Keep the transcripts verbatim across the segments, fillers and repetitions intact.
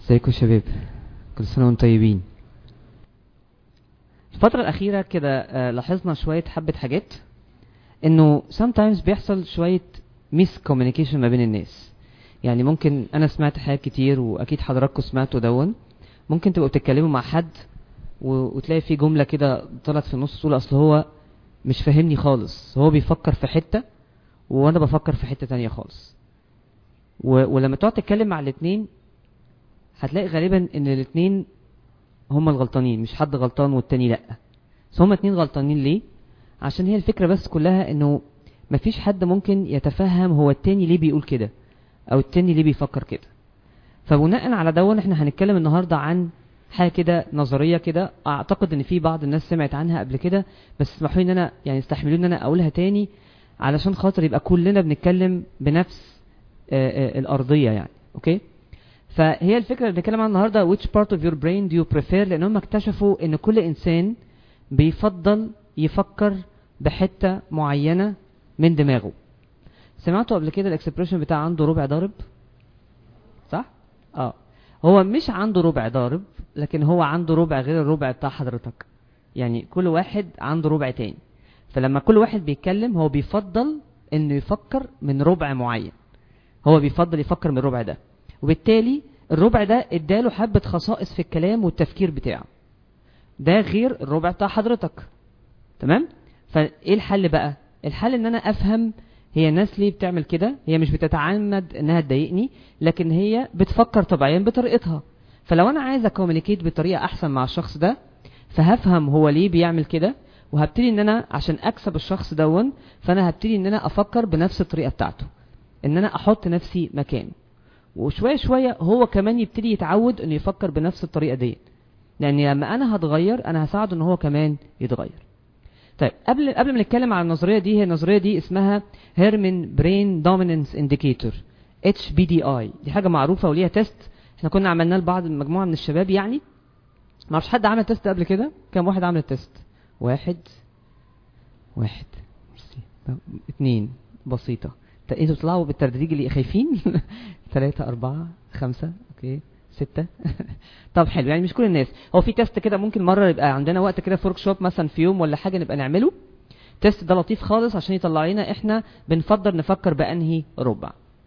ازيكم يا شباب؟ كل سنة وانتم طيبين. الفترة الأخيرة كده آه لاحظنا شوية حبة حاجات، انه sometimes بيحصل شوية miscommunication ما بين الناس. يعني ممكن انا سمعت حاجات كتير واكيد حضراتكم سمعتوا دون. ممكن تبقوا بتتكلموا مع حد و- وتلاقي في جملة كده طلعت في النص تقول اصل هو مش فاهمني خالص، هو بيفكر في حتة وانا بفكر في حتة تانية خالص. و- ولما تقعد تتكلم مع الاتنين هتلاقي غالبا ان الاتنين هما الغلطانين، مش حد غلطان والتاني لأ، بس هما اتنين غلطانين. ليه؟ عشان هي الفكرة بس كلها انه مفيش حد ممكن يتفهم هو التاني ليه بيقول كده او التاني ليه بيفكر كده. فبناء على دون احنا هنتكلم النهاردة عن حاجة كده نظرية كده، اعتقد ان في بعض الناس سمعت عنها قبل كده، بس اسمحوا لي ان انا يعني استحملوا ان انا اقولها تاني علشان خاطر يبقى كلنا بنتكلم بنفس آآ آآ الارضية يعني. اوكي؟ فهي الفكرة اللي بنتكلم عنها النهاردة which part of your brain do you prefer، لان هم اكتشفوا ان كل انسان بيفضل يفكر بحتة معينة من دماغه. سمعتوا قبل كده الاكسبريشن بتاع عنده ربع ضارب؟ صح؟ اه هو مش عنده ربع ضارب، لكن هو عنده ربع غير الربع بتاع حضرتك. يعني كل واحد عنده ربع تاني، فلما كل واحد بيتكلم هو بيفضل انه يفكر من ربع معين، هو بيفضل يفكر من الربع ده، وبالتالي الربع ده اداله حبة خصائص في الكلام والتفكير بتاعه، ده غير الربع بتاع حضرتك. تمام؟ فايه الحل بقى؟ الحل ان انا افهم هي الناس ليه بتعمل كده. هي مش بتتعمد انها تضايقني، لكن هي بتفكر طبيعيا بطريقتها. فلو انا عايز اكومينيكيت بطريقه احسن مع الشخص ده، فهفهم هو ليه بيعمل كده، وهبتدي ان انا عشان اكسب الشخص دون، فانا هبتدي ان انا افكر بنفس الطريقه بتاعته، ان انا احط نفسي مكانه، وشويه شويه هو كمان يبتدي يتعود انه يفكر بنفس الطريقه دي، لان لما انا هتغير انا هساعده ان هو كمان يتغير. طيب قبل قبل ما نتكلم عن النظريه دي، هي النظريه دي اسمها هيرمن برين دوميننس انديكيتور، اتش بي دي اي. دي حاجه معروفه وليها تيست، احنا كنا عملناه لبعض مجموعه من الشباب. يعني ما اعرفش حد عمل تيست قبل كده؟ كم واحد عمل التيست؟ واحد واحد اتنين بسيطه. انتوا بتطلعوا بالتدريج اللي خايفين. ثلاثة أربعة خمسة اوكي ستة. طب حلو، يعني مش كل الناس. هو في تيست كده ممكن مرة يبقى عندنا وقت كده في ورك شوب مثلا في يوم ولا حاجة نبقى نعمله. تيست ده لطيف خالص عشان يطلع لنا احنا بنفضل نفكر بأنهي ربع.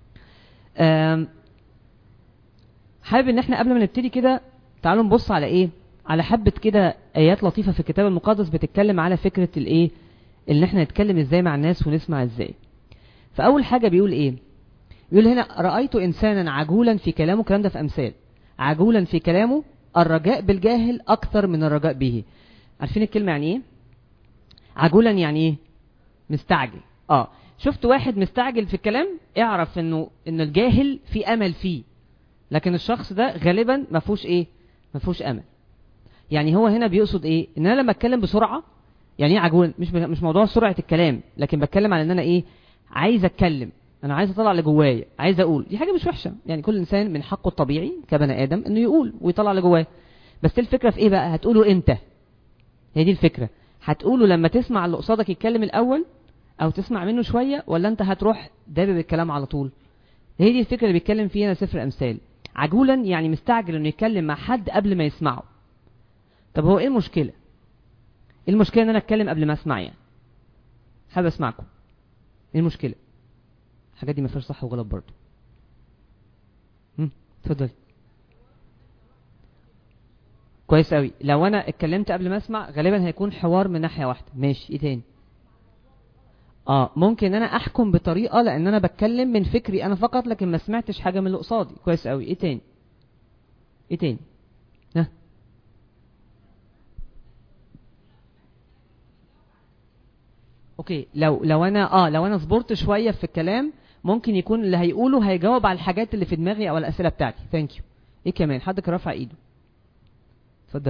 حابب ان احنا قبل ما نبتدي كده تعالوا نبص على ايه، على حبة كده ايات لطيفة في الكتاب المقدس بتتكلم على فكرة الايه اللي احنا نتكلم ازاي مع الناس ونسمع ازاي. فاول حاجة بيقول ايه؟ بيقول هنا رأيت انسانا عجولا في كلامه، الكلام ده في امثال، عجولا في كلامه الرجاء بالجاهل اكثر من الرجاء به. عارفين الكلمة يعني ايه؟ عجولا يعني ايه؟ مستعجل. اه شفت واحد مستعجل في الكلام، اعرف انه ان الجاهل في امل فيه، لكن الشخص ده غالبا ما فيهوش ايه؟ ما فيهوش امل. يعني هو هنا بيقصد ايه؟ ان انا لما اتكلم بسرعة، يعني ايه عجول؟ مش مش موضوع سرعة الكلام، لكن بتكلم على ان انا ايه؟ عايز اتكلم، انا عايز اطلع اللي جوايا، عايز اقول. دي حاجه مش وحشه، يعني كل انسان من حقه الطبيعي كبني ادم انه يقول ويطلع اللي جواه. بس الفكره في ايه بقى؟ هتقوله امتى؟ هي دي الفكره. هتقوله لما تسمع اللي قصادك يتكلم الاول، او تسمع منه شويه، ولا انت هتروح دابب الكلام على طول؟ هي دي الفكره اللي بيتكلم فيها سفر امثال. عجولا يعني مستعجل انه يتكلم مع حد قبل ما يسمعه. طب هو ايه المشكله؟ ايه المشكله ان انا اتكلم قبل ما اسمع؟ يعني حابب اسمعكم. ايه المشكله؟ الحاجات دي ما فيهاش صح وغلط برضه. امم اتفضل. كويس قوي. لو انا اتكلمت قبل ما اسمع غالبا هيكون حوار من ناحيه واحده. ماشي، ايه تاني؟ اه ممكن انا احكم بطريقه لان انا بتكلم من فكري انا فقط، لكن ما سمعتش حاجه من اللي قصادي. كويس قوي. ايه تاني؟ ايه تاني؟ ها؟ اوكي، لو لو انا اه لو انا صبرت شويه في الكلام، ممكن يكون اللي هيقوله هيجاوب على الحاجات اللي في دماغي او الاسئله بتاعتي. ثانك يو. ايه كمان؟ حد كان رافع ايده. اتفضل.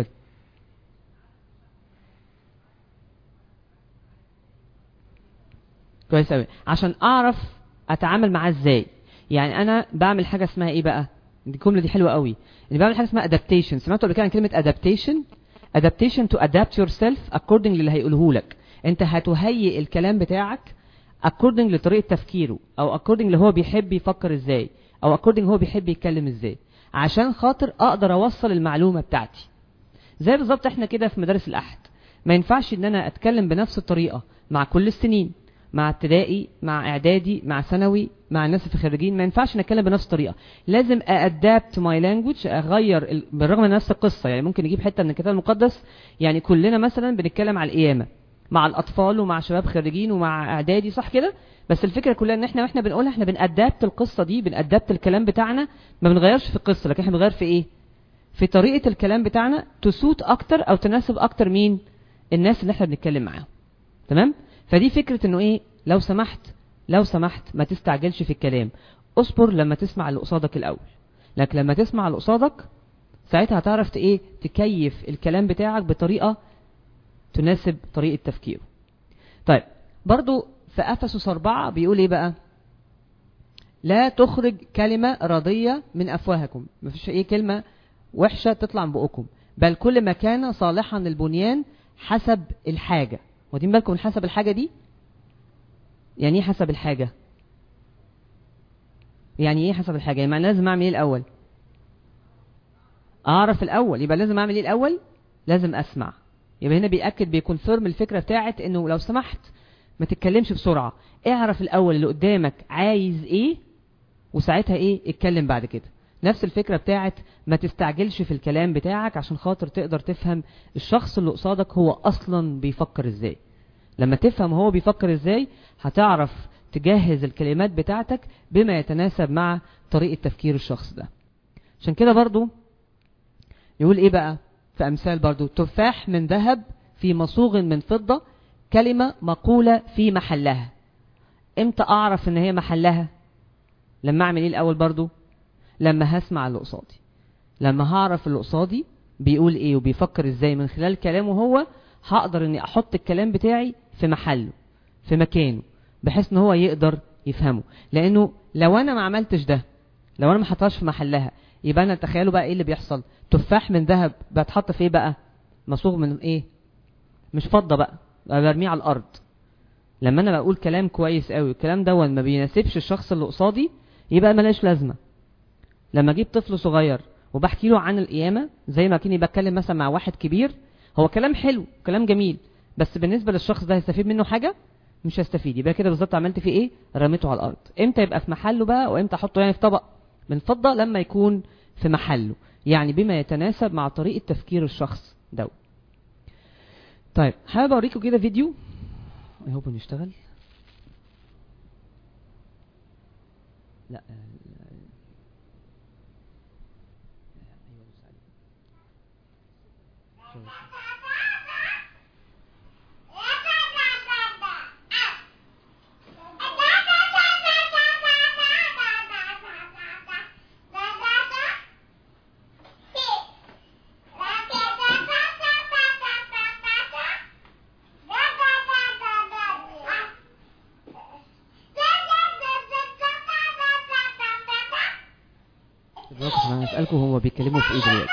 كويس قوي. عشان اعرف اتعامل معاه ازاي. يعني انا بعمل حاجه اسمها ايه بقى؟ دي الجمله دي حلوه قوي. اني بعمل حاجه اسمها adaptation. سمعتوا قبل كده عن كلمه adaptation؟ adaptation to adapt yourself according للي هيقوله لك. انت هتهيئ الكلام بتاعك according لطريقه تفكيره، او according اللي هو بيحب يفكر ازاي، او according هو بيحب يتكلم ازاي. عشان خاطر اقدر اوصل المعلومة بتاعتي. زي بالظبط احنا كده في مدارس الاحد، ما ينفعش ان انا اتكلم بنفس الطريقة مع كل السنين، مع ابتدائي، مع اعدادي، مع ثانوي، مع الناس في خريجين، ما ينفعش نتكلم بنفس الطريقه. لازم ادابت ماي لانجويج، اغير ال... بالرغم من نفس القصه. يعني ممكن نجيب حته من الكتاب المقدس، يعني كلنا مثلا بنتكلم على القيامه مع الاطفال ومع شباب خريجين ومع اعدادي، صح كده؟ بس الفكره كلها ان احنا واحنا بنقولها احنا بنادابت القصه دي، بنادابت الكلام بتاعنا، ما بنغيرش في القصه، لكن احنا بنغير في ايه؟ في طريقه الكلام بتاعنا تسوت اكتر او تناسب اكتر مين؟ الناس اللي احنا بنتكلم معاهم. تمام؟ فدي فكره انه ايه، لو سمحت لو سمحت ما تستعجلش في الكلام، اصبر لما تسمع اللي قصادك الاول. لكن لما تسمع اللي قصادك ساعتها هتعرف ايه، تكيف الكلام بتاعك بطريقه تناسب طريقه تفكيره. طيب برضو في افسس أربعة بيقول ايه بقى؟ لا تخرج كلمه راضيه من افواهكم، مفيش ايه كلمه وحشه تطلع من بقكم، بل كل ما كان صالحا للبنيان حسب الحاجه. واخدين بالكم من حسب الحاجه دي؟ يعني ايه حسب الحاجة؟ يعني ايه حسب الحاجة؟ يعني لازم اعمل ايه الاول؟ اعرف الاول، يبقى لازم اعمل ايه الاول؟ لازم اسمع. يبقى هنا بيأكد بيكونفيرم الفكرة بتاعت انه لو سمحت ما تتكلمش بسرعة، اعرف الاول اللي قدامك عايز ايه وساعتها ايه اتكلم بعد كده. نفس الفكرة بتاعت ما تستعجلش في الكلام بتاعك عشان خاطر تقدر تفهم الشخص اللي قصادك هو اصلا بيفكر ازاي. لما تفهم هو بيفكر ازاي هتعرف تجهز الكلمات بتاعتك بما يتناسب مع طريقة تفكير الشخص ده. عشان كده برضو يقول ايه بقى في امثال برضو؟ تفاح من ذهب في مصوغ من فضة، كلمة مقولة في محلها. امتى اعرف ان هي محلها؟ لما اعمل ايه الاول برضو؟ لما هسمع اللي قصادي. لما هعرف اللي قصادي بيقول ايه وبيفكر ازاي من خلال كلامه هو، هقدر اني احط الكلام بتاعي في محله في مكانه بحيث ان هو يقدر يفهمه. لانه لو انا ما عملتش ده، لو انا ما حطهاش في محلها، يبقى انا تخيلوا بقى ايه اللي بيحصل؟ تفاح من ذهب بتحط في ايه بقى؟ مصوغ من ايه؟ مش فضة بقى، بقى برميه على الارض. لما انا بقول كلام كويس قوي الكلام ده ما بيناسبش الشخص اللي قصادي، يبقى ملاش لازمه. لما اجيب طفل صغير وبحكي له عن القيامه زي ما كني بتكلم مثلا مع واحد كبير، هو كلام حلو كلام جميل، بس بالنسبه للشخص ده هيستفيد منه حاجه؟ مش هيستفيد. يبقى كده بالظبط عملت فيه ايه؟ رميته على الارض. امتى يبقى في محله بقى وامتى احطه يعني في طبق من فضه؟ لما يكون في محله، يعني بما يتناسب مع طريقه تفكير الشخص ده. طيب حابب اوريكم كده فيديو اي هوب نشتغل. لا انا هسألكم هو بيتكلموا في ايه دلوقتي؟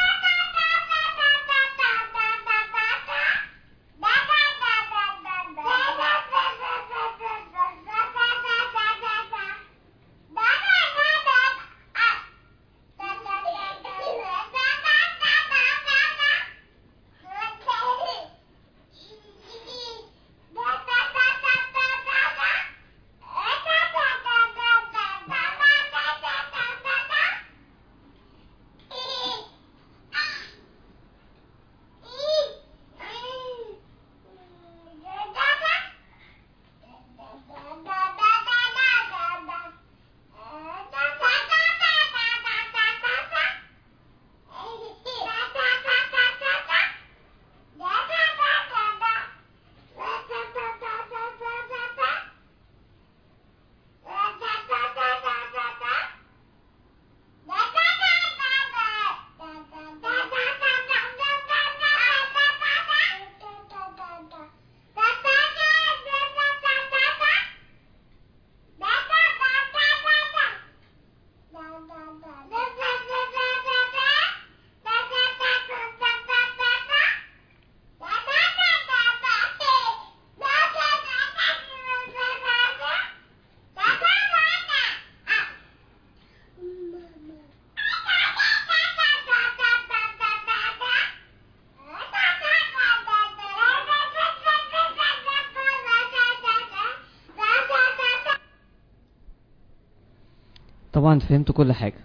طبعا فهمت كل حاجه.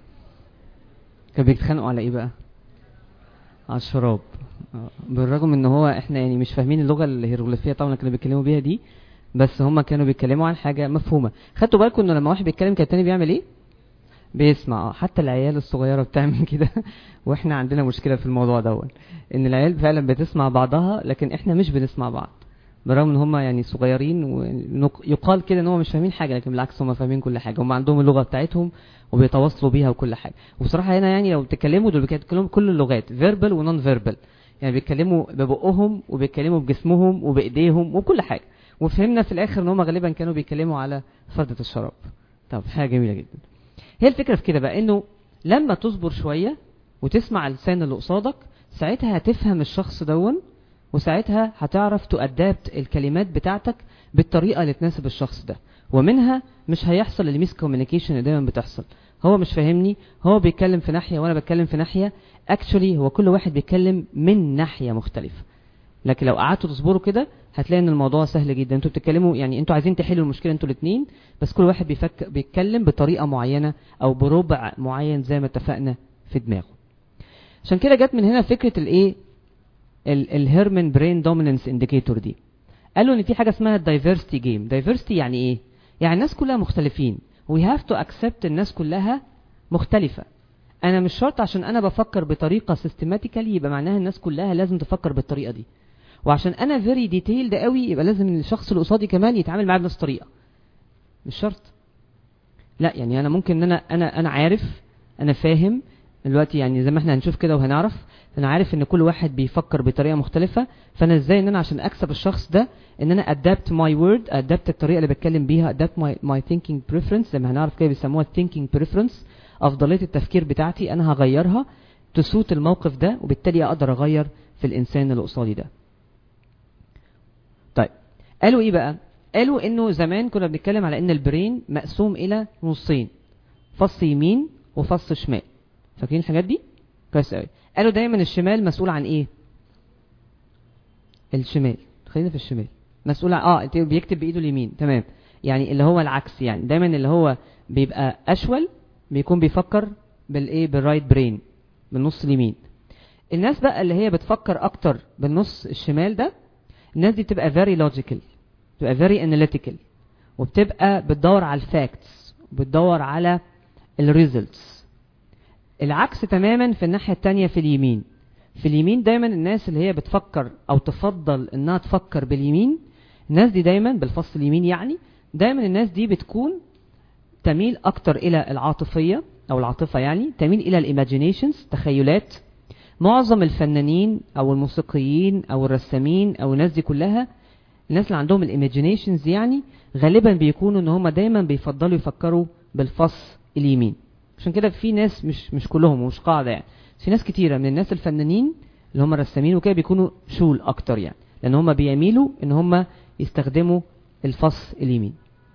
كانوا بيتخانقوا على ايه بقى؟ على الشراب. بالرغم ان هو احنا يعني مش فاهمين اللغه الهيروغليفيه طبعا كانوا بيتكلموا بيها دي، بس هم كانوا بيتكلموا عن حاجه مفهومه. خدتوا بالكم انه لما واحد بيتكلم كان التاني بيعمل ايه؟ بيسمع. حتى العيال الصغيره بتعمل كده واحنا عندنا مشكله في الموضوع دوت، ان العيال فعلا بتسمع بعضها لكن احنا مش بنسمع بعض، بالرغم ان هم يعني صغيرين ويقال كده ان هم مش فاهمين حاجه، لكن بالعكس هم فاهمين كل حاجه. هم عندهم اللغه بتاعتهم وبيتواصلوا بيها وكل حاجه. وبصراحه هنا يعني لو بتتكلموا دول بيتكلموا كل اللغات، فيربال ونون فيربال، يعني بيتكلموا ببقهم وبيتكلموا بجسمهم وبايديهم وكل حاجه. وفهمنا في الاخر ان هم غالبا كانوا بيتكلموا على فردة الشراب. طب حاجه جميله جدا. هي الفكره في كده بقى، انه لما تصبر شويه وتسمع اللسان اللي قصادك، ساعتها هتفهم الشخص دون، وساعتها هتعرف تؤدبت الكلمات بتاعتك بالطريقه اللي تناسب الشخص ده. ومنها مش هيحصل الميس كوميونيكيشن اللي دايما بتحصل. هو مش فاهمني، هو بيتكلم في ناحيه وانا بتكلم في ناحيه، اكشولي هو كل واحد بيتكلم من ناحيه مختلفه. لكن لو قعدتوا تصبروا كده هتلاقي ان الموضوع سهل جدا. انتوا بتتكلموا يعني انتوا عايزين تحلوا المشكله انتوا الاثنين، بس كل واحد بيفك بيتكلم بطريقه معينه او بربع معين زي ما اتفقنا في دماغه. عشان كده جت من هنا فكره الايه الهيرمان برين دوميننس انديكيتور دي. قالوا ان في حاجه اسمها الدايفرستي جيم. دايفرستي يعني ايه؟ يعني الناس كلها مختلفين، وي هاف تو اكسبت الناس كلها مختلفه. انا مش شرط عشان انا بفكر بطريقه سيستماتيكالي يبقى معناها الناس كلها لازم تفكر بالطريقه دي، وعشان انا فيري ديتيلد قوي يبقى لازم الشخص اللي قصادي كمان يتعامل معايا بنفس الطريقه. مش شرط. لا يعني انا ممكن ان انا انا انا عارف، انا فاهم دلوقتي يعني زي ما احنا هنشوف كده وهنعرف، انا عارف ان كل واحد بيفكر بطريقه مختلفه. فانا ازاي ان انا عشان اكسب الشخص ده ان انا adapt my word، adapt الطريقه اللي بتكلم بيها، adapt my my thinking preference زي ما هنعرف كده بيسموها thinking preference، افضليه التفكير بتاعتي انا هغيرها تسوت الموقف ده، وبالتالي اقدر اغير في الانسان اللي قصادي ده. طيب قالوا ايه بقى؟ قالوا انه زمان كنا بنتكلم على ان البرين مقسوم الى نصين، فص يمين وفص شمال. فاكرين الحاجات دي؟ كويس قوي. قالوا دايما الشمال مسؤول عن ايه؟ الشمال، خلينا في الشمال، مسؤول عن اه بيكتب بايده اليمين، تمام. يعني اللي هو العكس، يعني دايما اللي هو بيبقى اشول بيكون بيفكر بالايه؟ بالرايت برين، بالنص اليمين. الناس بقى اللي هي بتفكر اكتر بالنص الشمال ده، الناس دي بتبقى very logical، بتبقى very analytical، وبتبقى بتدور على الفاكتس وبتدور على الريزلتس. العكس تماما في الناحية التانية في اليمين. في اليمين دايما الناس اللي هي بتفكر او تفضل انها تفكر باليمين، الناس دي دايما بالفص اليمين، يعني دايما الناس دي بتكون تميل اكتر الى العاطفية او العاطفة، يعني تميل الى الايماجينيشنز، تخيلات. معظم الفنانين او الموسيقيين او الرسامين او الناس دي كلها، الناس اللي عندهم الايماجينيشنز يعني غالبا بيكونوا ان هم دايما بيفضلوا يفكروا بالفص اليمين. عشان كده في ناس، مش مش كلهم ومش قاعده يعني، في ناس كتيره من الناس الفنانين اللي هم الرسامين وكده بيكونوا شول اكتر، يعني لان هم بيميلوا ان هم يستخدموا الفص اليمين.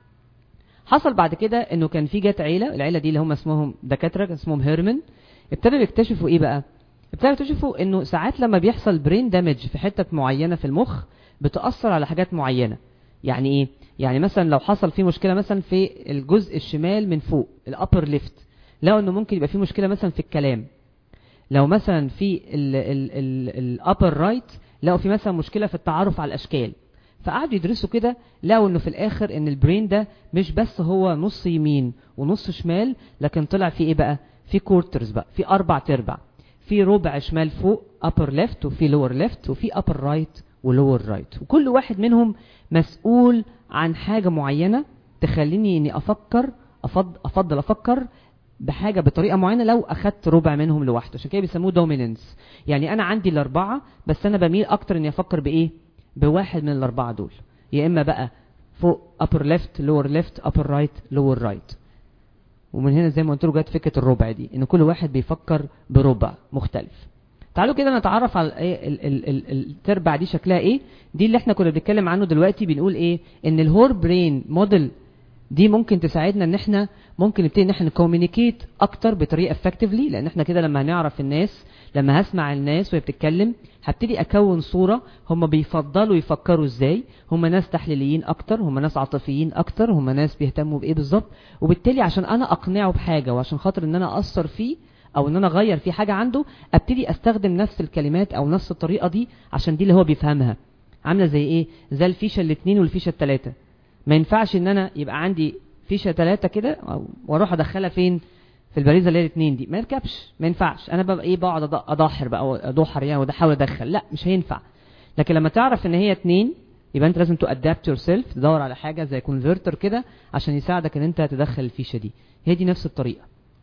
حصل بعد كده انه كان في جت عيله، العيله دي اللي هم اسمهم دكاتره اسمهم هيرمان، ابتدوا يكتشفوا ايه بقى؟ ابتدوا يكتشفوا انه ساعات لما بيحصل برين دامج في حته معينه في المخ بتاثر على حاجات معينه. يعني ايه؟ يعني مثلا لو حصل في مشكله مثلا في الجزء الشمال من فوق الابر ليفت، لو انه ممكن يبقى في مشكله مثلا في الكلام. لو مثلا في الابر رايت لو في مثلا مشكله في التعرف على الاشكال. فقعدوا يدرسوا كده، لقوا انه في الاخر ان البرين ده مش بس هو نص يمين ونص شمال، لكن طلع في ايه بقى؟ في كورترز بقى، في اربع تربع، في ربع شمال فوق upper left، وفي lower left، وفي upper right و lower right، وكل واحد منهم مسؤول عن حاجة معينة تخليني اني افكر افضل, أفضل افكر بحاجة بطريقة معينة لو اخدت ربع منهم لوحده. عشان كده بيسموه دوميننس. يعني انا عندي الاربعة بس انا بميل اكتر اني افكر بايه؟ بواحد من الاربعة دول، يا اما بقى فوق upper left lower left upper right lower right. ومن هنا زي ما قلت له جت فكره الربع دي، ان كل واحد بيفكر بربع مختلف. تعالوا كده نتعرف على ايه التربع دي شكلها ايه. دي اللي احنا كنا بنتكلم عنه دلوقتي، بنقول ايه؟ ان الهور برين موديل دي ممكن تساعدنا ان احنا ممكن نبتدي ان احنا نكومينيكيت اكتر بطريقه افكتفلي، لان احنا كده لما هنعرف الناس، لما هسمع الناس وهي بتتكلم هبتدي اكون صوره هم بيفضلوا يفكروا ازاي، هم ناس تحليليين اكتر، هم ناس عاطفيين اكتر، هم ناس بيهتموا بايه بالظبط. وبالتالي عشان انا اقنعه بحاجه وعشان خاطر ان انا اثر فيه او ان انا اغير في حاجه عنده، ابتدي استخدم نفس الكلمات او نفس الطريقه دي عشان دي اللي هو بيفهمها. عامله زي ايه؟ زي الفيشه الاثنين والفيشه الثلاثه. ما ينفعش ان انا يبقى عندي فيشه ثلاثه كده واروح ادخلها فين؟ في البريزه اللي هي الاثنين دي. ما يركبش، ما ينفعش. انا ببقى ايه؟ بقعد اضحر بقى ادحر يعني واحاول ادخل، لا مش هينفع. لكن لما تعرف ان هي اثنين يبقى انت لازم تو ادابت يور سيلف، تدور على حاجه زي كونفرتر كده عشان يساعدك ان انت تدخل الفيشه دي. هي دي نفس الطريقه.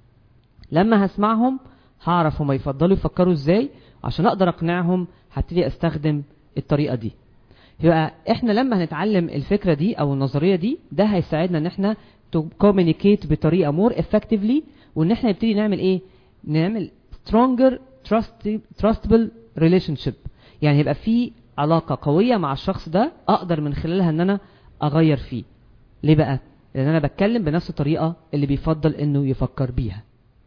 لما هسمعهم هعرف هم يفضلوا يفكروا ازاي، عشان اقدر اقنعهم هبتدي استخدم الطريقه دي. يبقى احنا لما هنتعلم الفكره دي او النظريه دي، ده هيساعدنا ان احنا تو كوميونيكيت بطريقه مور افكتفلي، وان احنا نبتدي نعمل ايه؟ نعمل stronger trustable relationship. يعني يبقى في علاقه قويه مع الشخص ده اقدر من خلالها ان انا اغير فيه. ليه بقى؟ لان انا بتكلم بنفس الطريقه اللي بيفضل انه يفكر بيها.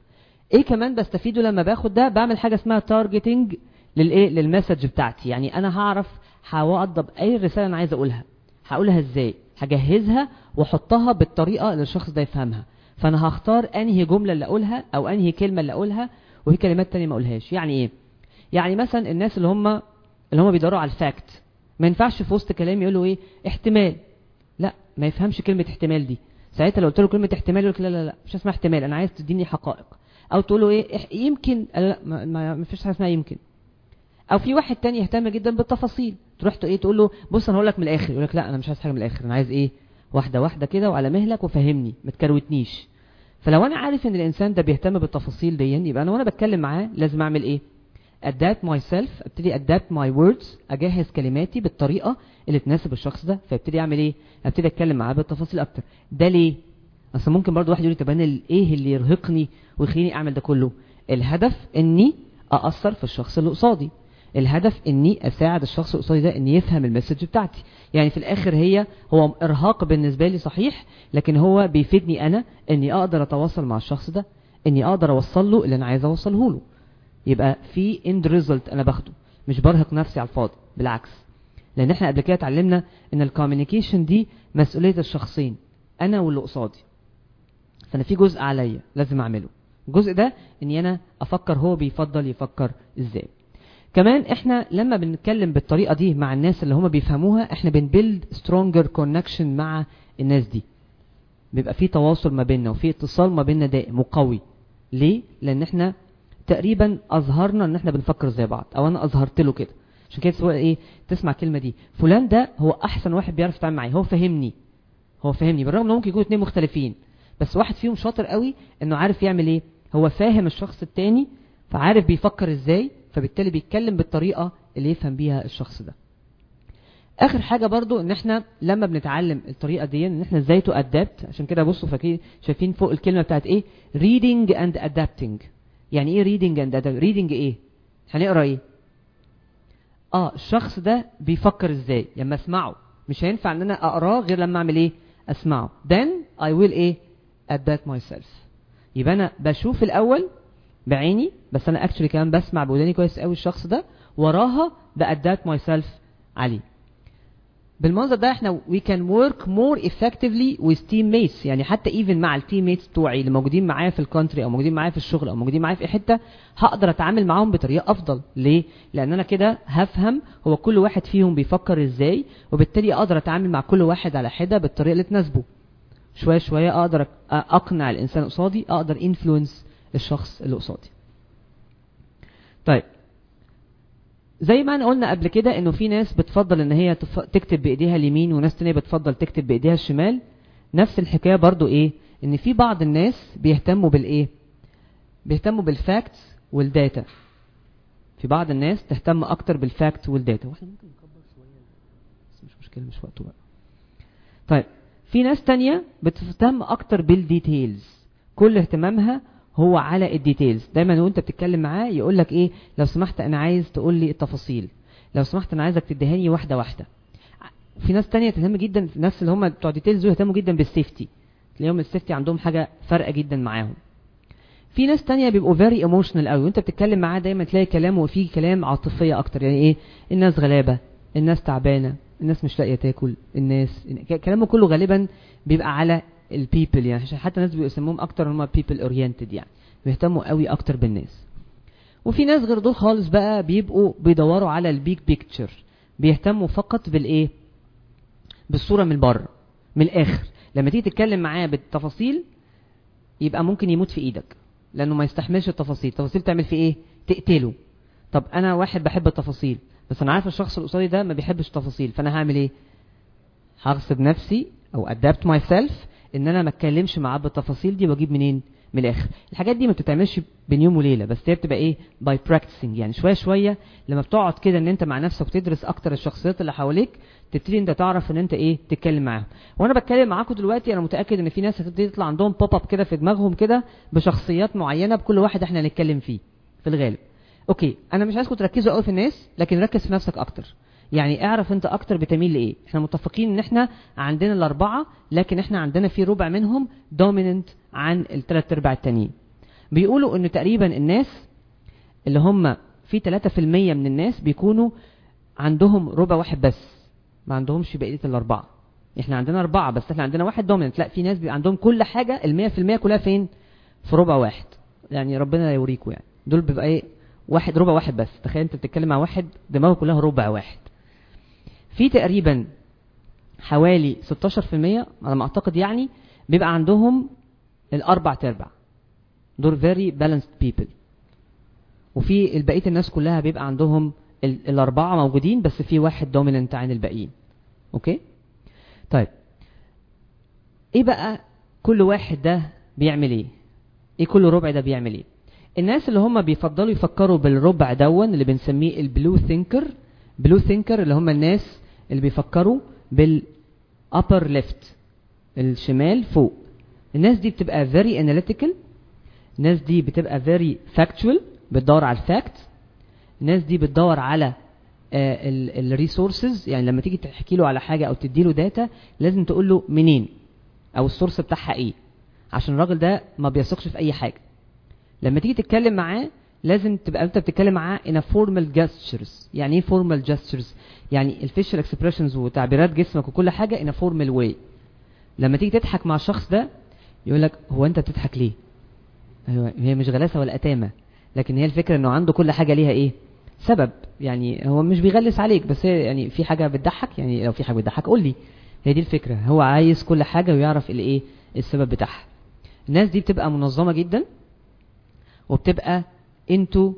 ايه كمان بستفيده لما باخد ده؟ بعمل حاجه اسمها تارجتنج للايه؟ للمسج بتاعتي. يعني انا هعرف هوضب اي رساله انا عايز اقولها، هقولها ازاي، هجهزها واحطها بالطريقه اللي الشخص ده يفهمها. فانا هختار انهي جمله اللي اقولها او انهي كلمه اللي اقولها، وفي كلمات تانية ما اقولهاش. يعني ايه؟ يعني مثلا الناس اللي هم اللي هم بيدوروا على الفاكت، ما ينفعش في وسط كلام يقولوا ايه؟ احتمال. لا، ما يفهمش كلمه احتمال دي. ساعتها لو قلت له كلمه احتمال يقول لك لا لا لا مش اسمها احتمال، انا عايز تديني حقائق. او تقول له ايه؟ يمكن. لا، ما, ما, ما فيش حاجه اسمها يمكن. او في واحد تاني يهتم جدا بالتفاصيل، تروح ايه تقول له بص انا هقول لك من الاخر، يقول لك لا انا مش عايز حاجه من الاخر، انا عايز ايه؟ واحده واحده كده وعلى مهلك وفهمني، ما تكروتنيش. فلو انا عارف ان الانسان ده بيهتم بالتفاصيل دي، يبقى انا وانا بتكلم معاه لازم اعمل ايه؟ adapt myself، ابتدي adapt my words، اجهز كلماتي بالطريقه اللي تناسب الشخص ده. فابتدي اعمل ايه؟ ابتدي اتكلم معاه بالتفاصيل اكتر. ده ليه؟ اصل ممكن برضو واحد يقول لي طب انا ايه اللي يرهقني ويخليني اعمل ده كله؟ الهدف اني ااثر في الشخص اللي قصادي، الهدف اني اساعد الشخص اللي قصادي ده ان يفهم المسج بتاعتي. يعني في الاخر هي هو ارهاق بالنسبه لي صحيح، لكن هو بيفيدني انا اني اقدر اتواصل مع الشخص ده، اني اقدر اوصل له اللي انا عايز اوصله له. يبقى في اند ريزلت انا باخده، مش برهق نفسي على الفاضي، بالعكس. لان احنا قبل كده اتعلمنا ان الكوميونيكيشن دي مسؤوليه الشخصين، انا واللي قصادي. فانا في جزء عليا لازم اعمله، الجزء ده اني انا افكر هو بيفضل يفكر ازاي. كمان احنا لما بنتكلم بالطريقه دي مع الناس اللي هم بيفهموها، احنا بنبيلد سترونجر كونكشن مع الناس دي، بيبقى في تواصل ما بيننا وفي اتصال ما بيننا دائم وقوي. ليه؟ لان احنا تقريبا اظهرنا ان احنا بنفكر زي بعض، او انا اظهرت له كده. عشان كده سواء ايه تسمع الكلمه دي، فلان ده هو احسن واحد بيعرف يتعامل معايا، هو فهمني هو فهمني بالرغم انه ممكن يكونوا اتنين مختلفين، بس واحد فيهم شاطر قوي انه عارف يعمل ايه، هو فاهم الشخص التاني فعارف بيفكر ازاي، فبالتالي بيتكلم بالطريقه اللي يفهم بيها الشخص ده. اخر حاجه برضو ان احنا لما بنتعلم الطريقه دي ان احنا ازاي تو ادابت. عشان كده بصوا فاكرين شايفين فوق الكلمه بتاعت ايه؟ reading and adapting. يعني ايه reading and adapting؟ reading ايه؟ هنقرا ايه؟ اه الشخص ده بيفكر ازاي لما اسمعه، مش هينفع ان انا اقراه غير لما اعمل ايه؟ اسمعه. then I will ايه؟ adapt myself. يبقى انا بشوف الاول بعيني، بس انا actually كمان بسمع بوداني كويس قوي الشخص ده، وراها بadapt myself عليه. بالمنظر ده احنا we can work more effectively with teammates. يعني حتى even مع التيميتس بتوعي اللي موجودين معايا في الكونتري او موجودين معايا في الشغل او موجودين معايا في حته، هقدر اتعامل معاهم بطريقه افضل. ليه؟ لان انا كده هفهم هو كل واحد فيهم بيفكر ازاي، وبالتالي اقدر اتعامل مع كل واحد على حده بالطريقه اللي تناسبه. شويه شويه اقدر اقنع الانسان قصادي، اقدر انفلونس الشخص اللي قصادي. طيب زي ما انا قلنا قبل كده انه في ناس بتفضل ان هي تف... تكتب بايديها اليمين، وناس تانية بتفضل تكتب بايديها الشمال. نفس الحكايه برضو ايه؟ ان في بعض الناس بيهتموا بالايه؟ بيهتموا بالفاكتس والداتا. في بعض الناس تهتم اكتر بالفاكت والداتا. واحنا ممكن نكبر شويه بس مش مشكله، مش وقته بقى. طيب في ناس تانية بتهتم اكتر بالديتيلز، كل اهتمامها هو على الديتيلز. دايما وانت بتتكلم معاه يقول لك ايه؟ لو سمحت انا عايز تقول لي التفاصيل، لو سمحت انا عايزك تديهاني واحده واحده. في ناس تانية تهتم جدا، في ناس اللي هم بتوع ديتيلز دول يهتموا جدا بالسيفتي. تلاقيهم السيفتي عندهم حاجه فارقه جدا معاهم. في ناس تانية بيبقوا very emotional قوي، وانت بتتكلم معاه دايما تلاقي كلامه فيه كلام عاطفيه اكتر. يعني ايه؟ الناس غلابه، الناس تعبانه، الناس مش لاقيه تاكل، الناس كلامه كله غالبا بيبقى على البيبل. يعني حتى الناس بيسموهم اكتر هم people oriented، يعني بيهتموا قوي اكتر بالناس. وفي ناس غير دول خالص بقى بيبقوا بيدوروا على البيج بيكتشر، بيهتموا فقط بالايه؟ بالصوره من بره، من الاخر. لما تيجي تتكلم معاه بالتفاصيل يبقى ممكن يموت في ايدك، لانه ما يستحملش التفاصيل. التفاصيل تعمل فيه ايه؟ تقتله. طب انا واحد بحب التفاصيل، بس انا عارف الشخص اللي قصادي ده ما بيحبش التفاصيل، فانا هعمل ايه؟ هغصب نفسي او adapt myself ان انا ما اتكلمش معاه بالتفاصيل دي، واجيب منين؟ من الاخر. الحاجات دي ما بتتعملش بين يوم وليله، بس هي بتبقى ايه؟ by practicing. يعني شويه شويه لما بتقعد كده ان انت مع نفسك وتدرس اكتر الشخصيات اللي حواليك، تبتدي انت تعرف ان انت ايه؟ تتكلم معاهم. وانا بتكلم معاكم دلوقتي انا متاكد ان في ناس هتبتدي يطلع عندهم بوب اب كده في دماغهم كده بشخصيات معينه، بكل واحد احنا هنتكلم فيه في الغالب. اوكي، انا مش عايزكم تركزوا قوي في الناس، لكن ركز في نفسك اكتر. يعني اعرف انت اكتر بتميل لايه. احنا متفقين ان احنا عندنا الاربعه، لكن احنا عندنا في ربع منهم دوميننت عن الثلاث ارباع التانيين. بيقولوا ان تقريبا الناس اللي هم في ثلاثة في المية من الناس بيكونوا عندهم ربع واحد بس، ما عندهمش بقيه الاربعه. احنا عندنا اربعه بس احنا عندنا واحد دوميننت. لا، في ناس بيبقى عندهم كل حاجه المية في المية كلها فين؟ في ربع واحد. يعني ربنا يوريكم، يعني دول بيبقى ايه؟ واحد ربع واحد بس. تخيل انت بتتكلم مع واحد دماغه كلها ربع واحد. في تقريبا حوالي ستاشر في المية على ما اعتقد يعني بيبقى عندهم الاربع تربع، دول very balanced people. وفي البقيه الناس كلها بيبقى عندهم الاربعه موجودين، بس في واحد دوميننت عن الباقيين. اوكي طيب، ايه بقى كل واحد ده بيعمل ايه؟ ايه كل ربع ده بيعمل ايه؟ الناس اللي هم بيفضلوا يفكروا بالربع دون اللي بنسميه البلو ثينكر. بلو ثينكر اللي هم الناس اللي بيفكروا بالupper left، الشمال فوق. الناس دي بتبقى very analytical، الناس دي بتبقى very factual، بتدور على الفاكت. الناس دي بتدور على الريسورسز، يعني لما تيجي تحكي له على حاجه او تدي له داتا لازم تقول له منين او السورس بتاعها ايه، عشان الراجل ده ما بيثقش في اي حاجه. لما تيجي تتكلم معاه لازم تبقى انت بتتكلم معاه in a formal gestures. يعني ايه formal gestures؟ يعني الفيشل اكسبريشنز وتعبيرات جسمك وكل حاجه in a formal way. لما تيجي تضحك مع الشخص ده يقول لك هو انت بتضحك ليه؟ ايوه، هي مش غلاسه ولا اتامه، لكن هي الفكره انه عنده كل حاجه ليها ايه؟ سبب. يعني هو مش بيغلس عليك، بس هي يعني في حاجه بتضحك، يعني لو في حاجه بتضحك قول لي. هي دي الفكره، هو عايز كل حاجه ويعرف الايه؟ السبب بتاعها. الناس دي بتبقى منظمه جدا، وبتبقى انتو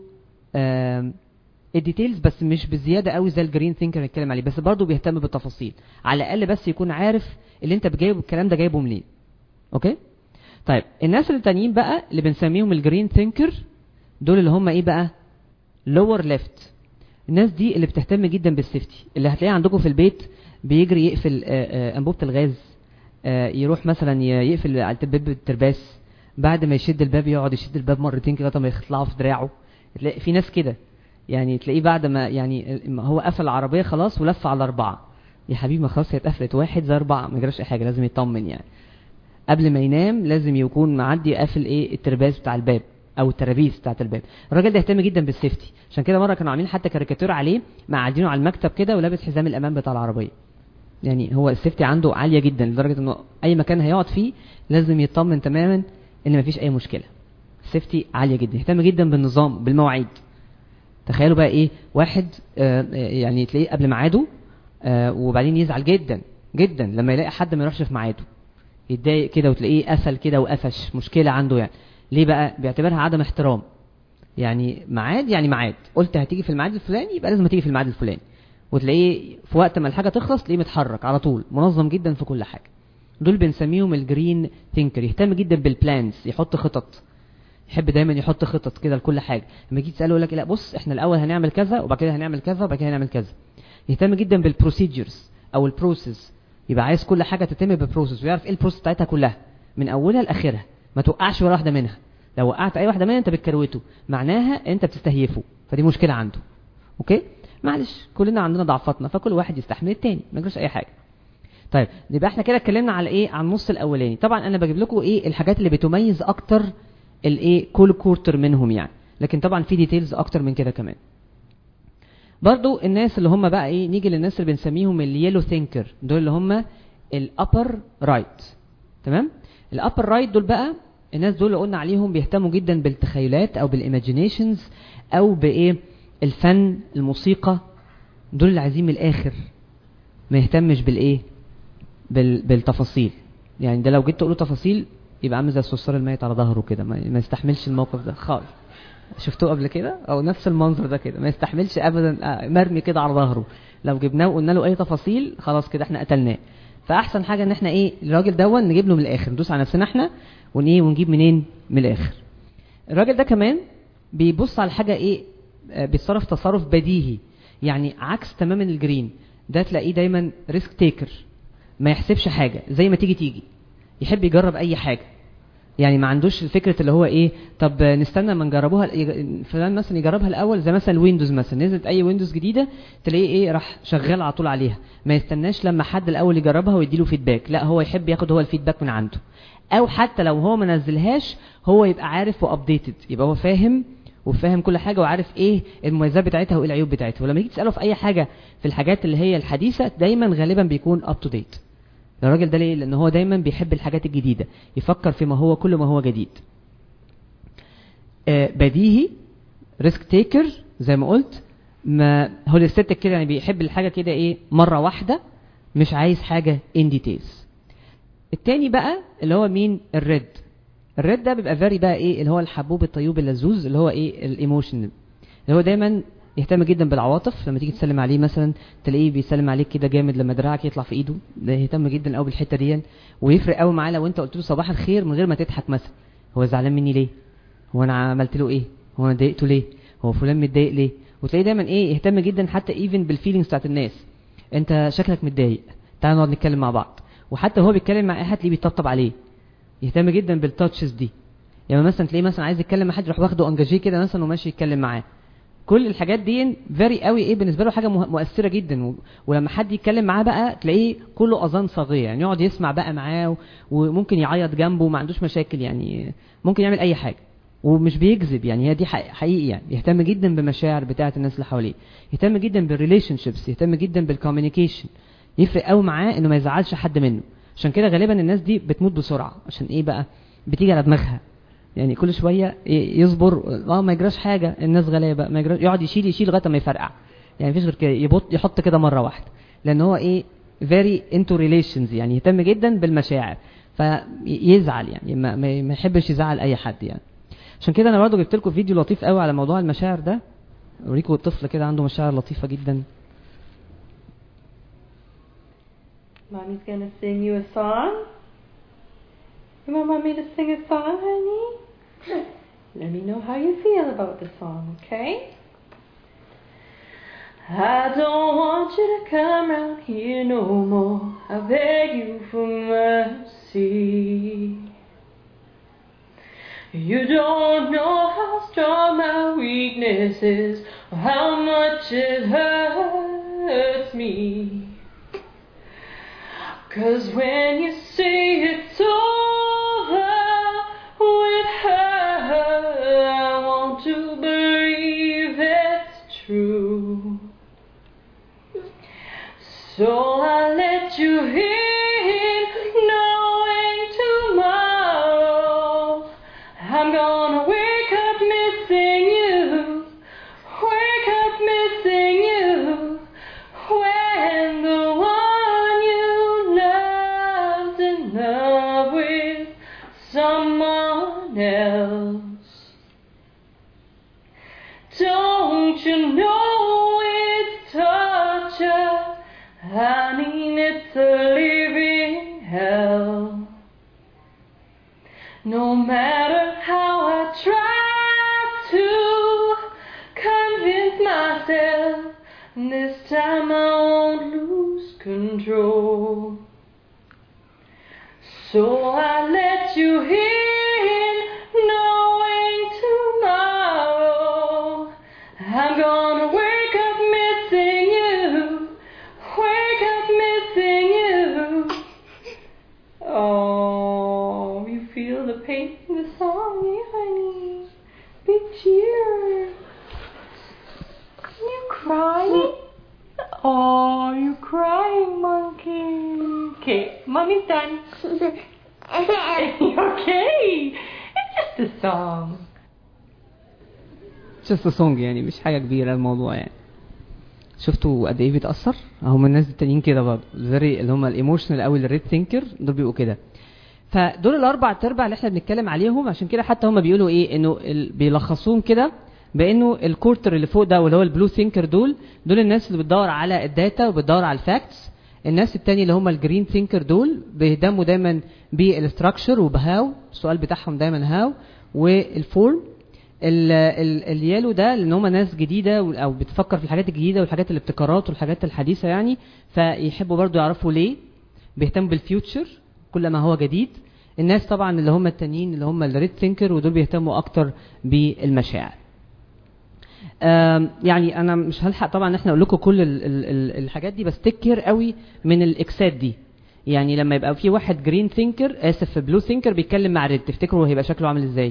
الديتيلز، بس مش بزياده قوي زي الجرين ثينكر اللي نتكلم عليه، بس برضه بيهتم بالتفاصيل. على الاقل بس يكون عارف اللي انت بجايبه الكلام ده جايبه منين. اوكي طيب، الناس التانيين بقى اللي بنسميهم الجرين ثينكر، دول اللي هم ايه بقى؟ lower left. الناس دي اللي بتهتم جدا بالسيفتي، اللي هتلاقيه عندكم في البيت بيجري يقفل انبوبه الغاز، يروح مثلا يقفل على الباب الترباس، بعد ما يشد الباب يقعد يشد الباب مرتين كده ما يطلعوا في دراعه. تلاقي في ناس كده، يعني تلاقيه بعد ما يعني هو قفل العربيه خلاص ولف على اربعه، يا حبيبي ما خلاص هي اتقفلت، واحد زي اربعه ما يجراش اي حاجه، لازم يطمن. يعني قبل ما ينام لازم يكون معدي قافل ايه؟ الترباس بتاع الباب او الترابيس بتاعه الباب. الراجل ده يهتم جدا بالسيفتي، عشان كده مره كانوا عاملين حتى كاريكاتير عليه مقعدينه على المكتب كده ولابس حزام الامان بتاع العربيه. يعني هو السيفتي عنده عاليه جدا لدرجه انه اي مكان هيقعد فيه لازم يطمن تماما ان مفيش اي مشكله. السيفتي عاليه جدا، يهتم جدا بالنظام بالمواعيد. تخيلوا بقى ايه؟ واحد آه يعني تلاقيه قبل ميعاده آه وبعدين يزعل جدا جدا لما يلاقي حد ما يروحش في ميعاده، يتضايق كده وتلاقيه قفل كده وقفش، مشكله عنده. يعني ليه بقى؟ بيعتبرها عدم احترام. يعني ميعاد يعني ميعاد، قلت هتيجي في الميعاد الفلاني يبقى لازم تيجي في الميعاد الفلاني. وتلاقيه في وقت ما الحاجه تخلص تلاقيه متحرك على طول، منظم جدا في كل حاجه. دول بنسميهم الجرين ثينكر. يهتم جدا بالبلانز، يحط خطط، يحب دايما يحط خطط كده لكل حاجه. لما يجي تساله يقول لك لا بص احنا الاول هنعمل كذا وبعد كده هنعمل كذا وبعد كده هنعمل كذا. يهتم جدا بالبروسيدجرز او البروسيس، يبقى عايز كل حاجه تتم ببروسيس ويعرف ايه البروسيس بتاعتها كلها من اولها لاخرها، ما توقعش ولا واحده منها. لو وقعت اي واحده منها انت بتكروته، معناها انت بتستهيفه، فدي مشكله عنده. اوكي معلش، كلنا عندنا ضعفاتنا، فكل واحد يستحمل التاني، ما يجراش اي حاجه. طيب يبقى احنا كده اتكلمنا على ايه؟ عن النص الاولاني. طبعا انا بجيب لكم ايه الحاجات اللي بتميز اكتر الايه كل كورتر منهم يعني، لكن طبعا في ديتيلز اكتر من كده كمان. برضو الناس اللي هم بقى ايه، نيجي للناس اللي بنسميهم اليلو ثينكر، دول اللي هم الابر رايت. تمام؟ الابر رايت دول بقى الناس دول اللي قلنا عليهم بيهتموا جدا بالتخيلات او بالايماجينيشنز او بايه الفن الموسيقى. دول اللي عايزين من الاخر ما يهتمش بالايه بال... بالتفاصيل. يعني ده لو جيت تقول له تفاصيل يبقى عامل زي الصرصار الميت على ظهره كده، ما... ما يستحملش الموقف ده خالص. شفتوه قبل كده؟ او نفس المنظر ده كده، ما يستحملش ابدا، مرمي كده على ظهره. لو جبناه وقلنا له اي تفاصيل خلاص كده احنا قتلناه. فاحسن حاجه ان احنا ايه الراجل دون نجيب له من الاخر، ندوس على نفسنا احنا ونيه ونجيب منين من الاخر. الراجل ده كمان بيبص على حاجه ايه، بيتصرف تصرف بديهي، يعني عكس تماما الجرين. ده تلاقيه دايما ريسك تيكر، ما يحسبش حاجه، زي ما تيجي تيجي، يحب يجرب اي حاجه. يعني ما عندوش الفكره اللي هو ايه طب نستنى ما نجربوها فلان مثلا يجربها الاول، زي مثلا الويندوز مثلا، نزلت اي ويندوز جديده تلاقيه ايه راح شغال على طول عليها، ما يستناش لما حد الاول يجربها ويديله فيدباك، لا هو يحب ياخد هو الفيدباك من عنده. او حتى لو هو ما نزلهاش هو يبقى عارف وابديتد، يبقى هو فاهم وفاهم كل حاجه وعارف ايه المميزات بتاعتها وايه العيوب بتاعتها. ولما يجي تساله في اي حاجه في الحاجات اللي هي الحديثه دايما غالبا بيكون اب تو ديت. الراجل ده ليه؟ لان هو دايما بيحب الحاجات الجديده، يفكر فيما هو كل ما هو جديد. آه بديهي، ريسك تيكر زي ما قلت، ما هوليستيك كده، يعني بيحب الحاجه كده ايه مره واحده، مش عايز حاجه ان ديتيلز. التاني بقى اللي هو مين؟ الريد. الريد ده بيبقى فيري بقى ايه اللي هو الحبوب الطيوب اللذوذ، اللي هو ايه الايموشنال، اللي هو دايما يهتم جدا بالعواطف. لما تيجي تسلم عليه مثلا تلاقيه بيسلم عليك كده جامد لما دراعك يطلع في ايده، ده يهتم جدا قوي بالحته دي. ويفرق قوي معاه لو انت قلت له صباح الخير من غير ما تضحك مثلا، هو زعلان مني ليه؟ هو انا عملت له ايه؟ هو انا ضايقته ليه؟ هو فلان متضايق ليه؟ وتلاقيه دايما ايه يهتم جدا حتى ايفن بالفيلينجز بتاعت الناس. انت شكلك متضايق، تعال نقعد نتكلم مع بعض. وحتى هو بيتكلم مع اي حد تلاقيه بيطبطب عليه، يهتم جدا بالتاتشز دي. يعني مثلا تلاقيه مثلا عايز يتكلم مع حد يروح واخده انجاجيه كده مثلا وماشي يتكلم معاه. كل الحاجات دي فيري قوي ايه بالنسبه له حاجه مؤثره جدا. ولما حد يتكلم معاه بقى تلاقيه كله اذان صاغيه، يعني يقعد يسمع بقى معاه وممكن يعيط جنبه وما عندوش مشاكل، يعني ممكن يعمل اي حاجه ومش بيكذب. يعني هي دي حقيقي، يعني يهتم جدا بمشاعر بتاعه الناس اللي حواليه، يهتم جدا بالريليشن شيبس، يهتم جدا بالكوميونيكيشن. يفرق قوي معاه انه ما يزعلش حد منه. عشان كده غالبا الناس دي بتموت بسرعه، عشان ايه بقى؟ بتيجي على دماغها، يعني كل شويه يصبر، اه ما يجراش حاجه، الناس غلابه ما يجراش، يقعد يشيل يشيل لغايه ما يفرقع. يعني مفيش غير كده، يبط يحط كده مره واحده، لان هو ايه very into relations، يعني يهتم جدا بالمشاعر فيزعل، يعني ما, ما يحبش يزعل اي حد يعني. عشان كده انا برضو جبت لكم فيديو لطيف قوي على موضوع المشاعر ده، اوريكم الطفل كده عنده مشاعر لطيفه جدا. Mommy's gonna sing you a song. You want mommy to sing a song, honey? Let me know how you feel about the song, okay? I don't want you to come round here no more. I beg you for mercy. You don't know how strong my weakness is, or how much it hurts me. 'Cause when you say it's over with her, I want to believe it's true. So I let you in, knowing tomorrow I'm gonna wake up missing you, wake up missing you, when the one you loved in love with someone else. Don't you know it's torture? I mean it's a living hell. No matter how I try to convince myself, this time I won't lose control. So I let you in, knowing tomorrow I'm gonna wake up missing you, wake up missing you, crying, monkey. Okay, mommy's done. Okay, it's just a song. just a song يعني مش حاجة كبيرة الموضوع يعني. شفتوا قد ايه بيتأثر؟ هم الناس التانيين كده برضه زي اللي هم الايموشنال او الريد ثينكر دول بيبقوا كده. فدول الاربع تربع اللي احنا بنتكلم عليهم، عشان كده حتى هم بيقولوا ايه انه بيلخصوهم كده بانه الكورتر اللي فوق ده واللي هو البلو ثينكر دول دول الناس اللي بتدور على الداتا وبتدور على الفاكتس. الناس التانية اللي هم الجرين ثينكر دول بيهتموا دايما بالستراكشر وبهاو، السؤال بتاعهم دايما هاو والفورم. اليالو ده لان هم ناس جديده او بتفكر في الحاجات الجديده والحاجات الابتكارات والحاجات الحديثه يعني، فيحبوا برضو يعرفوا ليه، بيهتموا بالفيوتشر كل ما هو جديد. الناس طبعا اللي هم التانيين اللي هم الريد ثينكر ودول بيهتموا اكتر بالمشاعر. يعني انا مش هلحق طبعا احنا اقول لكم كل ال ال الحاجات دي، بس تكير قوي من الاكسات دي. يعني لما يبقى في واحد جرين ثينكر اسف بلو ثينكر بيتكلم مع ريد، تفتكروا هيبقى شكله عامل ازاي؟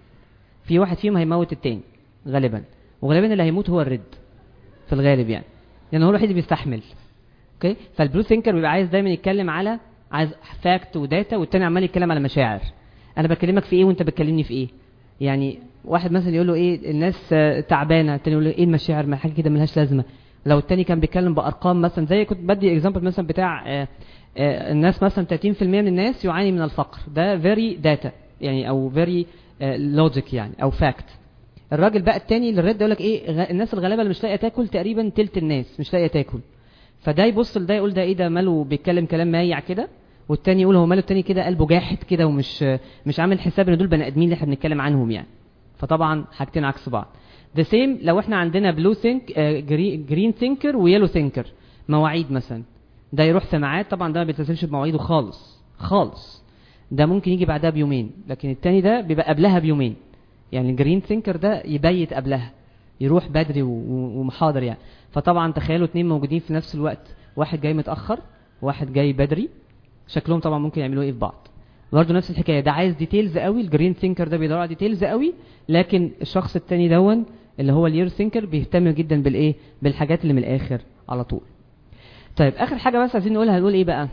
في واحد فيهم هيموت التاني غالبا، وغالبا اللي هيموت هو الريد في الغالب يعني، لان هو الوحيد اللي بيستحمل. اوكي، فالبلو ثينكر بيبقى عايز دايما يتكلم على عايز فاكت وداتا، والتاني عمال يتكلم على مشاعر. انا بكلمك في ايه وانت بتكلمني في ايه؟ يعني واحد مثلا يقول له ايه الناس تعبانه، التاني يقول له ايه المشاعر، ما حاجه كده ملهاش لازمه. لو التاني كان بيتكلم بارقام مثلا، زي كنت بدي اكزامبل مثلا بتاع آآ آآ الناس مثلا ثلاثين بالمية من الناس يعاني من الفقر، ده فيري داتا يعني او فيري لوجيك يعني او فاكت. الراجل بقى التاني اللي الرد يقول لك ايه الناس الغلابه اللي مش لاقيه تاكل، تقريبا تلت الناس مش لاقيه تاكل. فده يبص لده يقول ده ايه ده ماله بيتكلم كلام مايع كده، والتاني يقول هو ماله التاني كده قلبه جاحد كده ومش مش عامل حساب ان دول بني ادمين اللي احنا بنتكلم عنهم يعني. فطبعا حاجتين عكس بعض. ذا سيم لو احنا عندنا بلو ثينك جرين ثينكر ويلو ثينكر، مواعيد مثلا، ده يروح في ميعاد، طبعا ده ما بيلتزمش بمواعيده خالص خالص، ده ممكن يجي بعدها بيومين، لكن التاني ده بيبقى قبلها بيومين. يعني الجرين ثينكر ده يبيت قبلها، يروح بدري ومحاضر يعني. فطبعا تخيلوا اتنين موجودين في نفس الوقت، واحد جاي متأخر واحد جاي بدري، شكلهم طبعا ممكن يعملوا ايه في بعض. برضه نفس الحكايه، ده عايز ديتيلز قوي، الجرين ثينكر ده بيدور على ديتيلز قوي، لكن الشخص التاني دون اللي هو اليلو ثينكر بيهتم جدا بالايه، بالحاجات اللي من الاخر على طول. طيب اخر حاجه بس عايزين نقولها، هنقول ايه بقى؟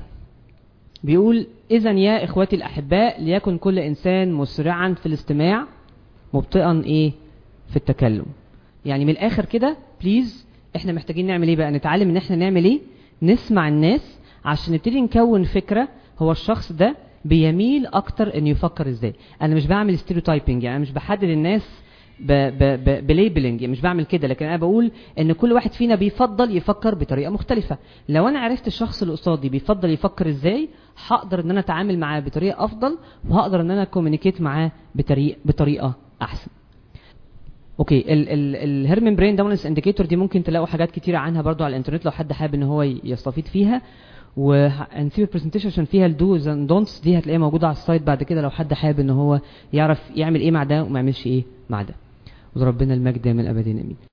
بيقول اذا يا اخواتي الاحباء ليكن كل انسان مسرعا في الاستماع مبطئا ايه في التكلم. يعني من الاخر كده بليز احنا محتاجين نعمل ايه بقى؟ نتعلم ان احنا نعمل ايه، نسمع الناس عشان نبتدي نكون فكره هو الشخص ده بيميل اكتر انه يفكر ازاي. انا مش بعمل ستيريوتايبنج، يعني انا مش بحدد الناس بليبلنج، يعني مش بعمل كده، لكن انا بقول ان كل واحد فينا بيفضل يفكر بطريقه مختلفه. لو انا عرفت الشخص اللي قصادي بيفضل يفكر ازاي، هقدر ان انا اتعامل معاه بطريقه افضل، وهقدر ان انا كوميونيكيت معاه بطريقه بطريقه احسن. اوكي، الهيرمن برين داونس انديكيتور دي ممكن تلاقوا حاجات كتيره عنها برضو على الانترنت لو حد حابب ان هو يستفيد فيها، وهنسيب البرزنتيشن عشان فيها الدوز اند دونتس دي هتلاقيها موجوده على السايت بعد كده لو حد حابب ان هو يعرف يعمل ايه مع ده وما يعملش ايه مع ده. وربنا المجد من الابدين امين.